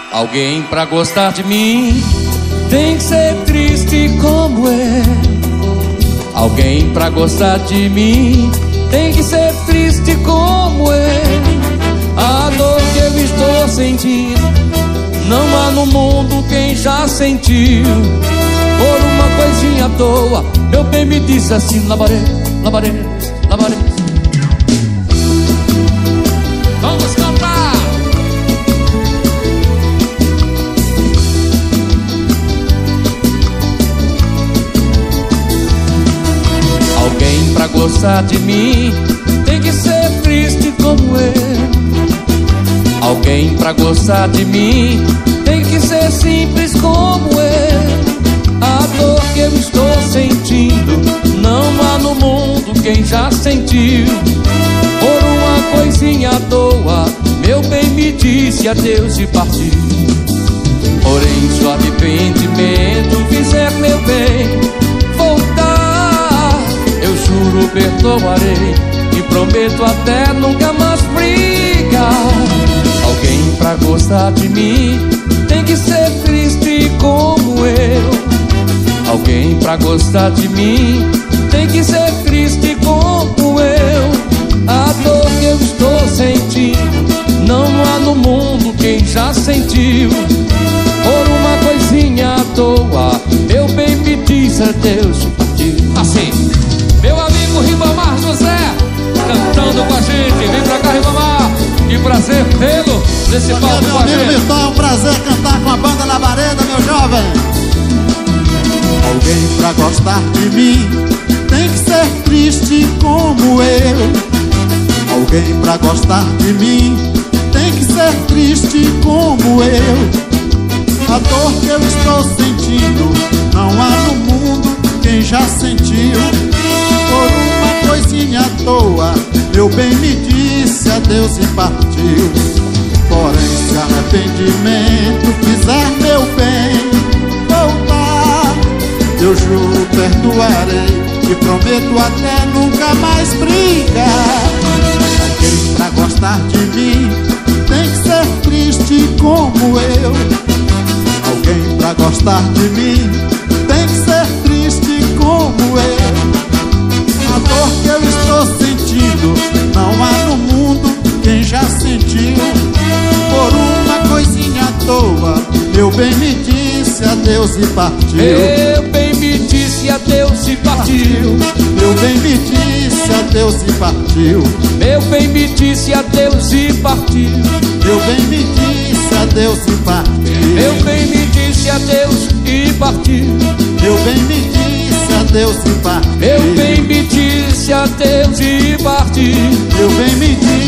Alguém pra gostar de mim tem que ser triste como eu. Alguém pra gostar de mim tem que ser triste como eu. A dor que eu estou sentindo, não há no mundo quem já sentiu. Por uma coisinha à toa, meu bem me disse assim: labaré, labaré, labaré. Vamos cantar! Alguém pra gostar de mim tem que ser triste como eu. Alguém pra gostar de mim tem que ser simples como eu. A dor que eu estou sentindo, não há no mundo quem já sentiu. Por uma coisinha à toa, meu bem me disse adeus e partiu. Porém, se o arrependimento fizer meu bem voltar, eu juro perdoarei e prometo até nunca mais brigar. Alguém pra gostar de mim tem que ser triste como eu. Alguém pra gostar de mim tem que ser triste como eu. A dor que eu estou sentindo, não há no mundo quem já sentiu. Por uma coisinha à toa, meu bem me diz adeus e partiu. Assim, meu amigo Ribamar José, cantando com a gente. Vem pra cá, Ribamar, que prazer tê-lo nesse palco com a gente. Então é um prazer cantar com a banda Labareda, meu jovem. Alguém pra gostar de mim tem que ser triste como eu. Alguém pra gostar de mim tem que ser triste como eu. A dor que eu estou sentindo, não há no mundo quem já sentiu. Por uma coisinha à toa, meu bem me disse adeus e partiu. Porém, se arrependimento fizer meu bem voltar, eu juro perdoarei e prometo até nunca mais brigar. Alguém pra gostar de mim tem que ser triste como eu. Alguém pra gostar de mim tem que ser triste como eu. A dor que eu estou sentindo, não há no mundo quem já sentiu. Por uma coisinha à toa, meu bem me disse adeus e partiu. Meu bem me disse adeus e partiu. Meu bem me disse adeus e partiu. Meu bem me disse adeus e partiu. Meu bem me disse adeus e partiu. Meu bem me disse adeus e partiu. Meu bem me disse adeus e partiu. Meu bem me disse adeus e partiu. Meu bem me disse